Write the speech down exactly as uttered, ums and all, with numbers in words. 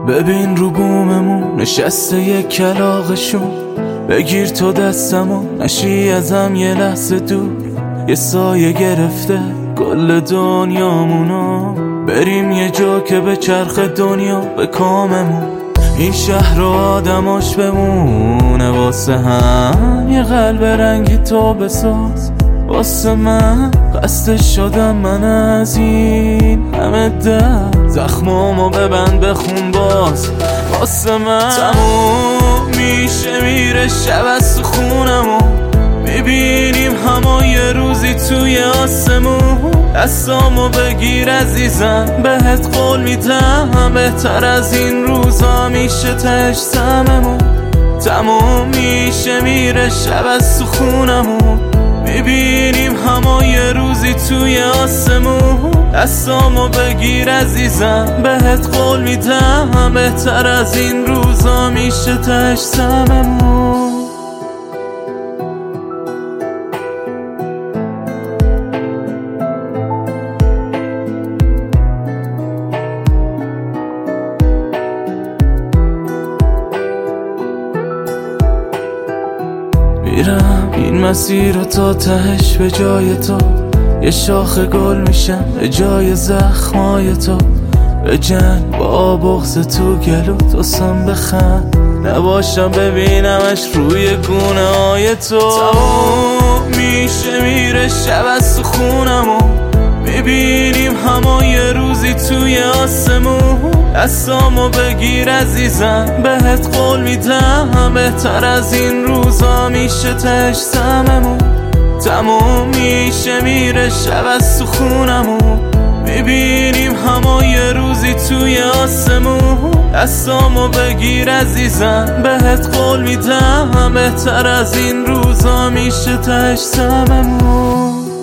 ببین رو بوممون نشسته یک کلاغشون، بگیر تو دستمو نشی ازم یه لحظه دور، یه سایه گرفته کل دنیامونو، بریم یه جا که به چرخ دنیا به کاممون، این شهر و آدماش بمونه واسه هم، یه قلب رنگی تو بساز واسه من، خسته شدم من از این همه درد، زخمامو ببند بخون باز واسه من، تموم میشه میره شب از تو خونمو، میبینیم همه یه روزی توی آسمون، دستامو بگیر عزیزم بهت قول میدم، بهتر از این روزا میشه تهش سممون، تموم میشه میره شب از تو خونمون، میبینیم همه یه روزی توی آسمون، دستامو بگیر عزیزم بهت قول میدم، بهتر از این روزا میشه تهش سممون. میرم این مسیر رو تا تهش به جای تو، یه شاخ گل میشم به جای زخمای تو، به جنگ با بغض تو گلو توسم بخند، نباشم ببینمش روی گونه های تو، تمام میشه میره شب از تو خونمو، میبینیم همه یه روزی توی آسمون، دستامو بگیر عزیزم بهت قول میدم، بهتر از این روزا میشه تهش سممون، تموم میشه میره شب از تو خونمون، میبینیم همه یه روزی توی آسمون، دستامو بگیر عزیزم بهت قول میدم، بهتر از این روزا میشه تهش سممون.